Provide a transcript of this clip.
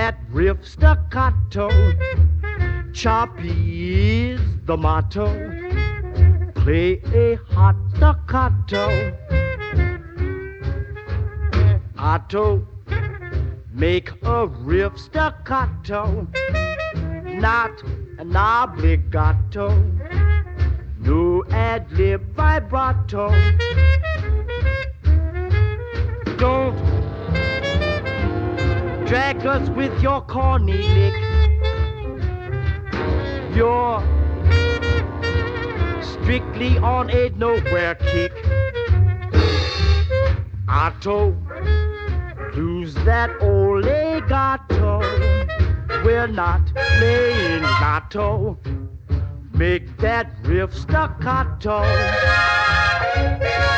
that riff staccato. Choppy is the motto. Play a hot staccato. Otto, make a riff staccato. Not an obligato. No ad-lib vibrato. Don't drag us with your corny lick. You're strictly on a nowhere kick. Otto, lose that old legato. We're not playing lotto. Make that riff staccato.